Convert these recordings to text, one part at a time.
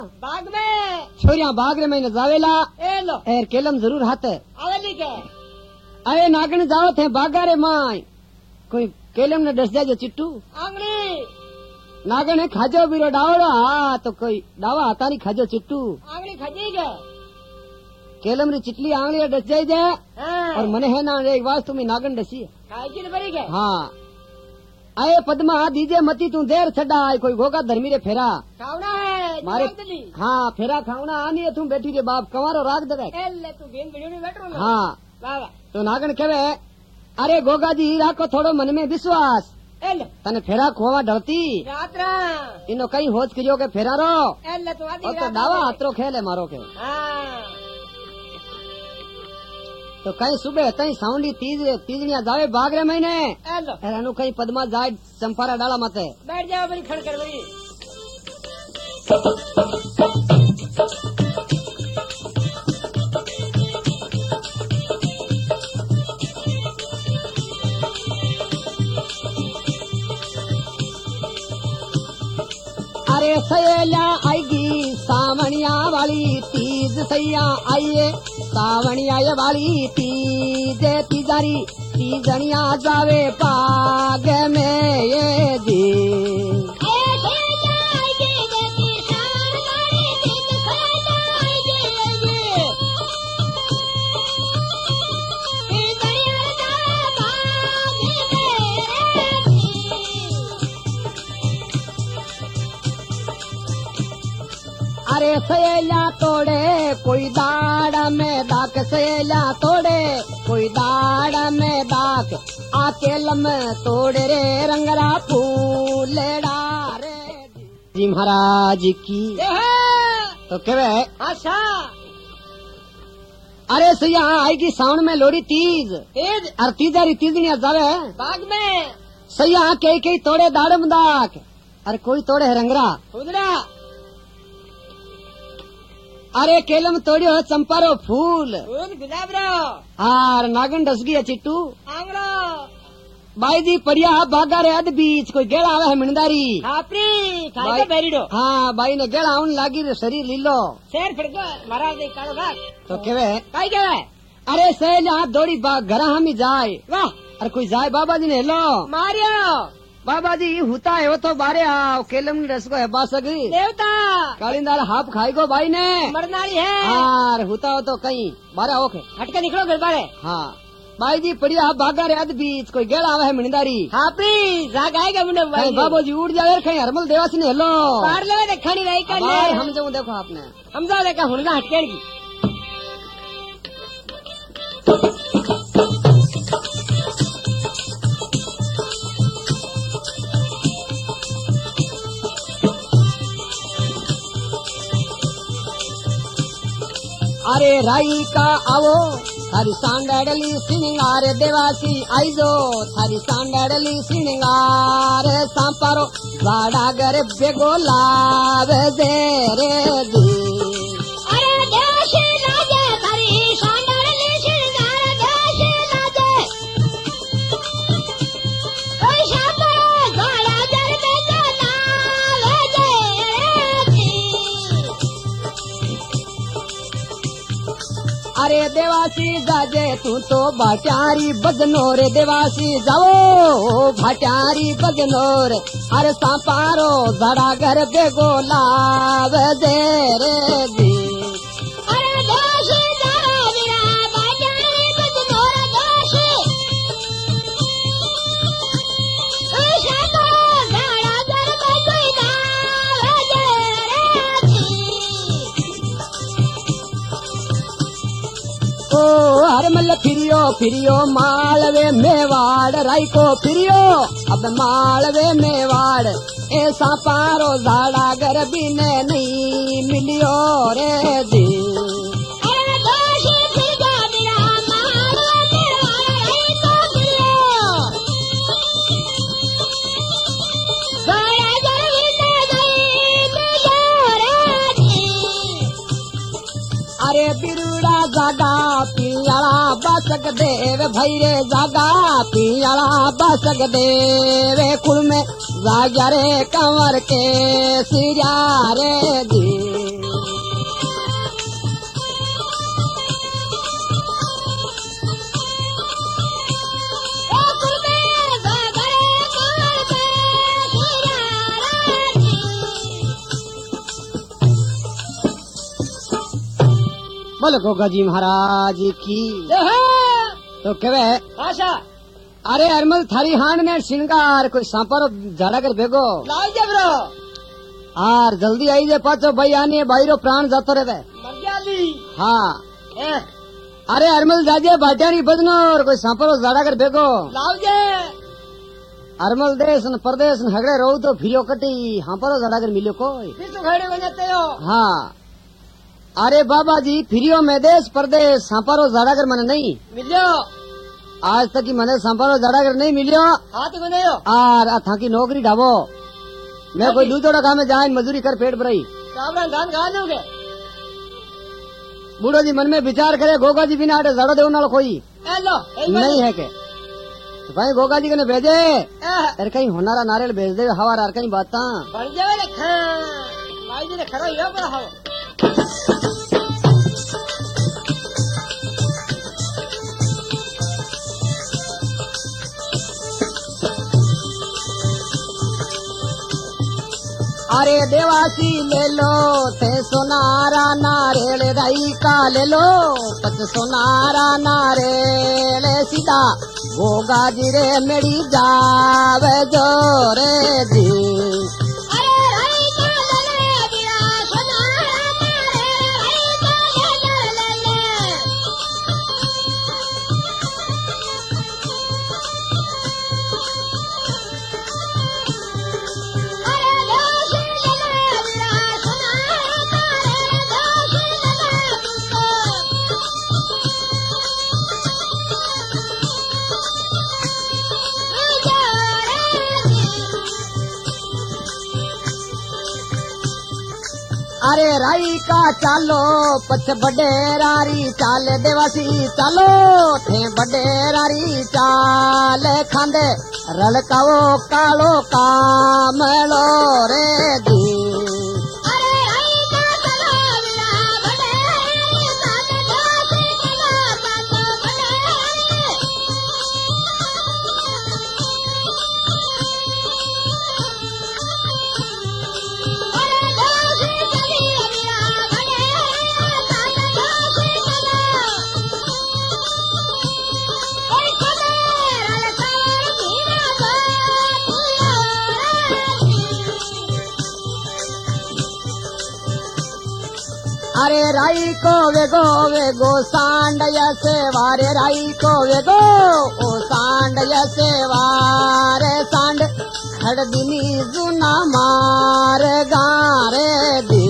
बाग में छोरिया बाग रे मैंने जावेला ए लो एर केलम जरूर हाथ आवेली के अरे नागन जावत है बागा रे माय कोई केलम ने डस जाजो चिट्टू आंगली नागन है खाजो बीरो डावड़ो हाँ तो कोई डावा हाथा नहीं खाजो चिट्टू आंगली खजी के केलम री चिटली आंगली डस जाए जाए हाँ और मने है ना एक बात तुम्हें नागन डसी खाई बड़ी के हाँ अरे पद्मा दीजे मती तू देर छड़ा आए कोई गोगा धर्मी रे फेरा खावना है मारे जल्दी हाँ फेरा खावना आनी है तू बैठी रे बाप कवारो राग दे ए ले तू बेन वीडियो में बैठ रहो हाँ वाह वाह तो नागन कहवे अरे गोगा जी राखो थोड़ो मन में विश्वास ए ले तने फेरा खोवा डरती रात्रा इनो कई होच करियो के फेरा रो ए ले तू आधी और तो दावा हाथरो खेल है मारो के हाँ तो कहीं सुबह तई साउंडी तीजनिया जावे बाग रे महीने ए लो एनु कहीं पद्मा जाए चंपारा डाला मते बैठ जाओ बड़ी खड़कर बड़ी अरे सहेला आएगी सावणिया वाली तीज सैया आइए सावणिया वाली तीज तीजारी तीजनिया जावे बाग में ये दी अरे सहेला तोड़े कोई दाड़ में दाक सहेला तोड़े कोई दाड़ में दाक आकेलम तोड़े रे रंगरा फूलेड़ा रे जी महाराज की तो केवे अच्छा अरे सैया आएगी सावन में लोरी तीज तेज और तीजारी तीजनिया जावे बाग में सैया कई तोड़े दाड़ में दाक अरे कोई तोड़े है रंगरा उधरा अरे केलम तोड़ियो चंपारो फूल फूल गुलाब रो हार नागन डस गया चिट्टू आंगलो बाई जी पड़िया बागा रे अद बीच कोई गेड़ा आवे है मिणदारी खापरी खाई बेरीडो हाँ बाई ने गेड़ा आउन लागी रे शरीर लीलो शेर फिर गो महाराज दे कालो भाग तो केवे काई केवे अरे सहेल हाथ दौड़ी घरा हम ही जाए वाह अरे कोई जाए बाबा जी ने हेलो मारियो बाबा जी हुता है वो तो बारे आओ केलम रस को है बासग देवता कालिंदार हाफ खाई को भाई ने मरनाली है हार हुता हो तो कहीं बारे ओके हटके निकलो घर बारे हाँ भाई जी पड़िया बागा रे अद बीच कोई गेड़ा आवे है मिणदारी हापरी जाग आएगा मुंडे कहीं बाबू जी उड़ जावे कहीं हरमल देवासी ने हेलो पार ले देखनी रही कर ले हम जाऊं देखो आपने हम जा देखा हुनगा हटके की अरे राई का आवो थारी सांडली सिंगार देवासी आईजो थारी सांडली सिंगार सांपारो वाड़ा गर बेगो लाव दे रे दी अरे देवासी लाजे थारी सांडली सिंगार देवासी लाजे ओए सांपारो वाड़ा गर बेगो लाव दे रे दी अरे देवासी जाजे तू तो भाटारी बदनोर देवासी जाओ भाटारी बदनोर अरे सांपारो जड़ा घर बेगो लाव दे रे दी अरे देवासी जरा मेरा भाटारी बदनोर देवासी ओए सांपारो वाड़ा गर बेगो लाव दे रे दी ओ हरमल फिरियो मालवे मेवाड़ राई को फिरियो अब मालवे मेवाड़ ऐसा पारो झाड़ा घर बिने नहीं मिलियो रे दी अरे दोषी फिर जा मेरा मालवा मेवाड़ राई को फिरियो वाड़ा गर बिने नहीं मिलियो रे दी अरे बिरुड़ा जागा पियाला बसक देव भैरे जागा पियाला बसक देव कुल में जाग्या रे कंवर के सिरा रे दी बोले गोगा जी महाराज की तो कहे आशा अरे अरमल थारी हांड ने श्रृंगार कोई सांपर झाड़ा कर भेगो लाओ जबरो आर जल्दी आई जे पाचो भाई आनी भाई रो प्राण जातो रहे मर्यादी हाँ अरे अरमल जाजे भाटियारी बजनो और कोई सांपर झाड़ा कर भेगो लाओ जे अरमल देश न परदेश न हगड़े रहो तो फिरियो कटी हांपरो झाड़ा कर मिलो कोई फिर तो खड़े हो जाते हो हाँ अरे बाबा जी फिरियो में देश परदेश सांपारो झाड़ा कर मने नहीं मिलो आज तक की मने सांपारो झाड़ा कर नहीं मिलियो हाथ को नहीं हो आर था की नौकरी ढाबो मैं कोई दूसरा काम में जाए मजदूरी कर पेट भराई काबरा धान खा दोगे बूढ़ो जी मन में विचार करे गोगा जी बिना आटे झाड़ो देव नाल कोई लो नहीं है के तो भाई गोगा जी ने भेजे अरे कहीं होनारा नारियल भेज दे हवा यार कहीं बात बन जाए भाई जी ने खड़ा हुआ बड़ा हो अरे देवासी ले लो थे सोनारा नारेल राई का ले लो पच सोनारा नारेल सीधा गोगा जी रे मेरी जावे जोरे जी अरे राई का चालो पछ बडेरारी चाल देवासी चालो थे बडेरारी चाल खांदे रलकावो कालो कामलो रे दी अरे राई को वेगो सांडया से वारे राई को वेगो ओ सांडया से वारे सांड खड़दिनी जुना मार गारे दी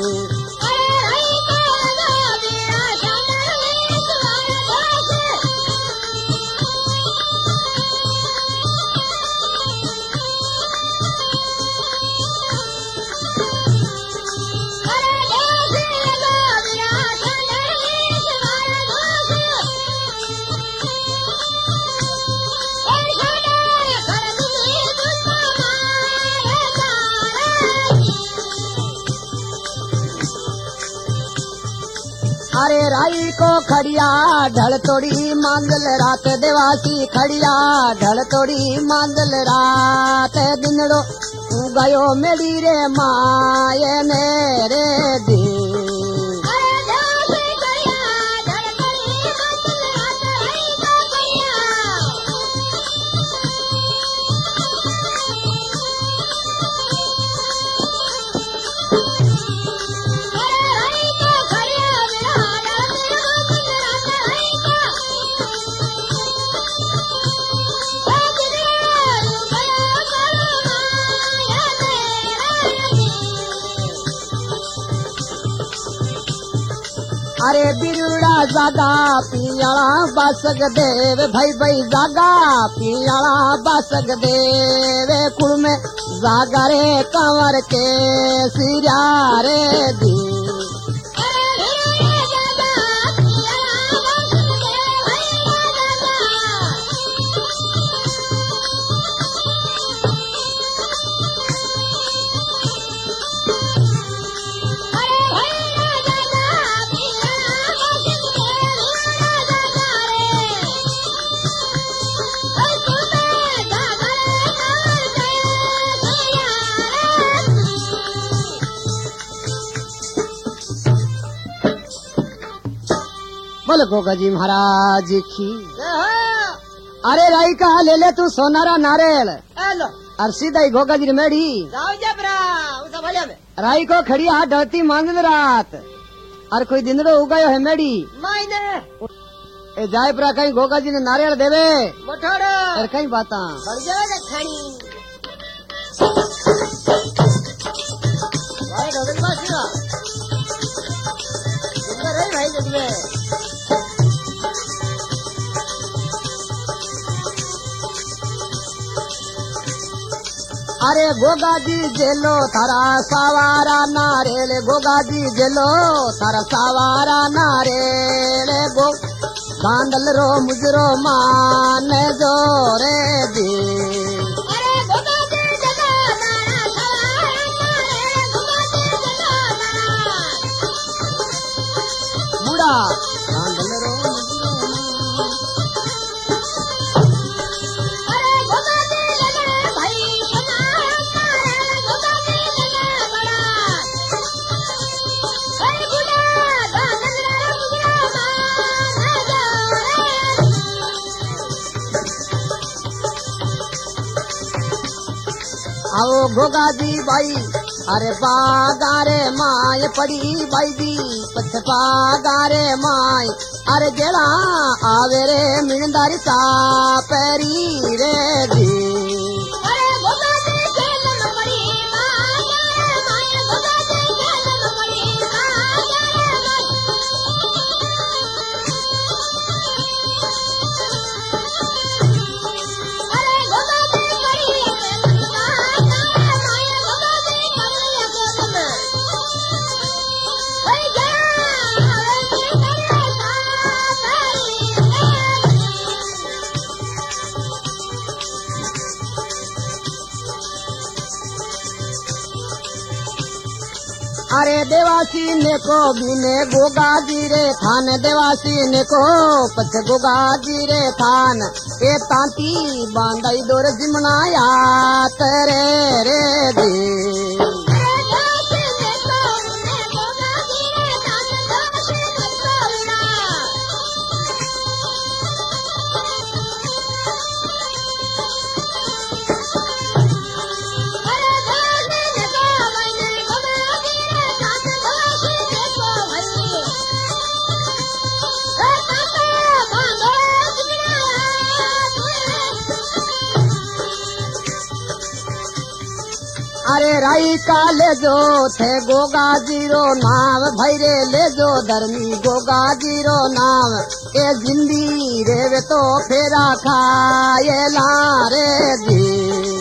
अरे राई को खड़िया ढल तोड़ी मांदल रात देवासी खड़िया ढल तोड़ी मांदल रात दिनड़ो गयो मेरी रे माये ने रे दी अरे बिरुड़ा जागा पियाला बासक देव भाई भाई जागा पियाला बासक देव कुल में जागा रे कंवर के सिरा रे दी बोल गोगा जी महाराज की। जय हो। अरे राई का ले ले तू सोनारा नारियल लो और सीधा ही गोगा जी मेढ़ी जाओ जबरा उस भलिया में राई को खड़ी हाथ डरती मांगल रात और कोई दिनरो उगायो है मेढ़ी मायने ए जाए परा कहीं गोगा जी ने नारियल देवे मोठोड़ो और कहीं बाता बढ़ जाएगा खानी भाई गगन बासिया सुंदर है भाई जगवे अरे गोगा जी जेलो थारा सवारा नारेल गोगा जी जेलो थारा सवारा नारेल गो बांधल रो मुजरो मान जो रे दी अरे गोगा जी जगा तारा सवारा रे गोगा जी जगा तारा बुढ़ा बांधल रो मुजरो अरे गोगा जी जगा भाई सवारा रे गोगा जी जगा बड़ा अरे बुढ़ा बांधल रे मुजरा मान जो आओ गोगा जी बाई अरे बागारे माय पड़ी बाई दी पछ बागारे माय अरे जेड़ा आवे रे मिंदारी सा पैरी रे दी अरे गोगा जी खेल में पड़ी माया गोगा जी खेल में पड़ी अरे गोगा जी पड़ी माया गोगा जी खेल में ओए जा अरे तेरे अरे देवासी ने को बिने गोगा जी रे थान देवासी ने को पछ गोगा जी रे थान ए तांती बांधाई दोर जिमना या तेरे रे दी अरे राई का ले जो थे गोगा जीरो नाम भैरे ले जो धर्मी गोगा जीरो नाम ए जिंदी रे तो फेरा खाए ला रे जी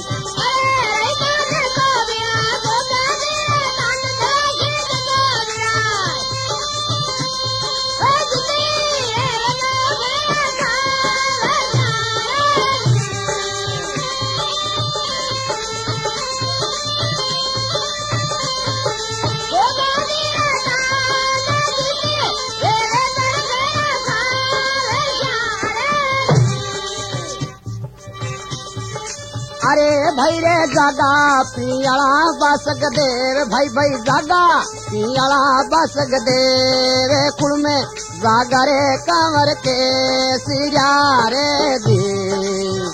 अरे भाई रे जागा पियाला बसक देव भाई भाई जागा पियाला बसक देव कुल में जागा रे कंवर के सिरा रे दी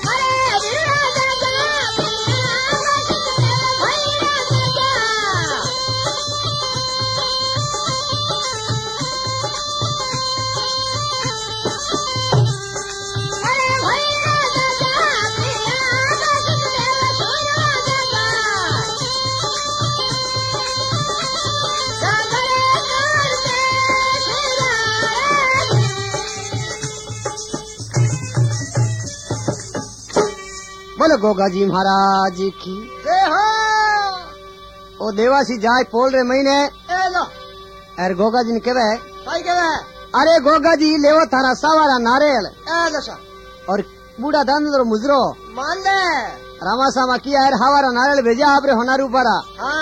बोलो गोगा जी महाराज की जय हो। ओ देवासी जाए पोल रे महीने ए लो अरे गोगा जी ने केवे भाई केवे अरे गोगा जी लेवो थारा सवारा नारियल ए दशा और बूढ़ा दान मुजरो मान ले रामा सामा किया है हवारा नारियल भेजा आपरे होनारू पारा हाँ